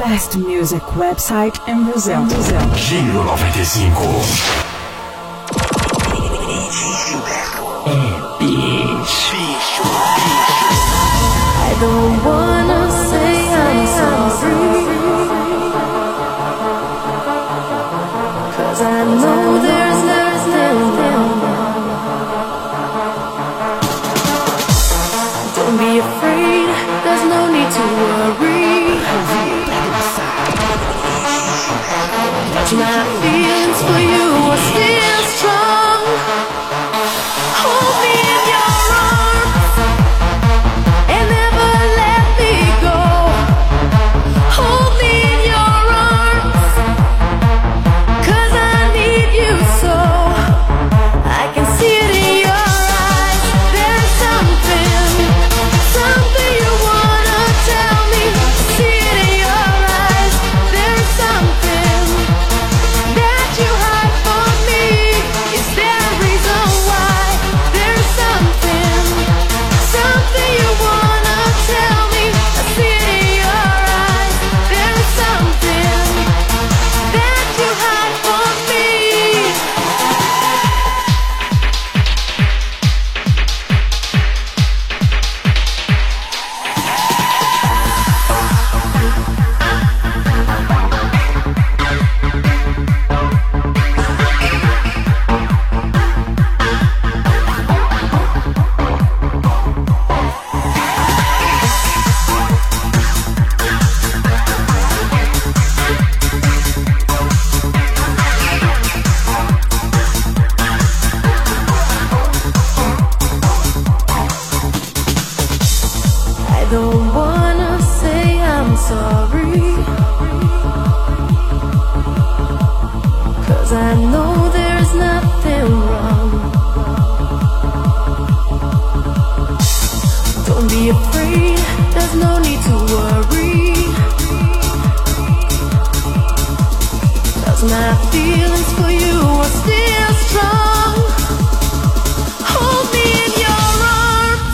best music website in Brazil. Giro 95. É bicho. I don't wanna say I'm sorry, 'cause I know there's nothing wrong. Don't be afraid, there's no need to worry. My feelings for you are still strong. Hold me in your arms and never let me go. Hold me in your arms, 'cause I need you so. I can see it in your eyes. There's something you wanna tell me. See it in your eyes. There's something that you hide from me. Is there a reason why? There's something you wanna tell me. I see it in your eyes. There's something that you hide from me. I don't wanna say I'm sorry, 'cause I know there's nothing wrong. Don't be afraid, there's no need to worry, 'cause my feelings for you are still strong. Hold me in your arms.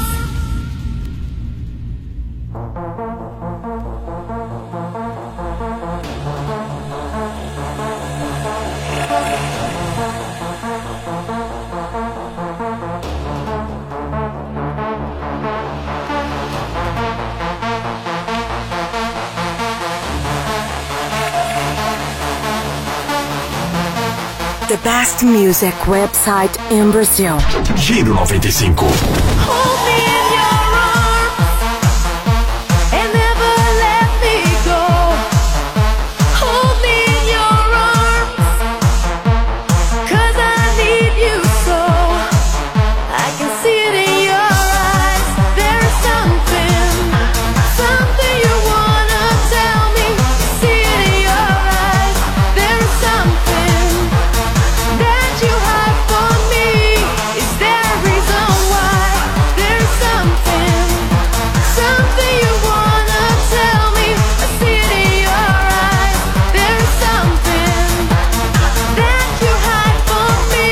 The best music website in Brazil. Giro 95. Hold me in your arms and never let me go. Hold me in your arms, 'cause I need you so. I can see it in your eyes. There's something you wanna tell me. See it in your eyes. There's something that you hide from me. Is there a reason why? There's something you wanna tell me. I see it in your eyes. There's something that you hide from me.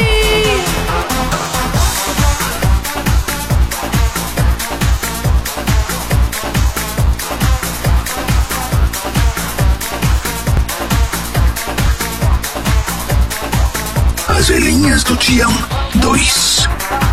As velhinhas do Tião 2.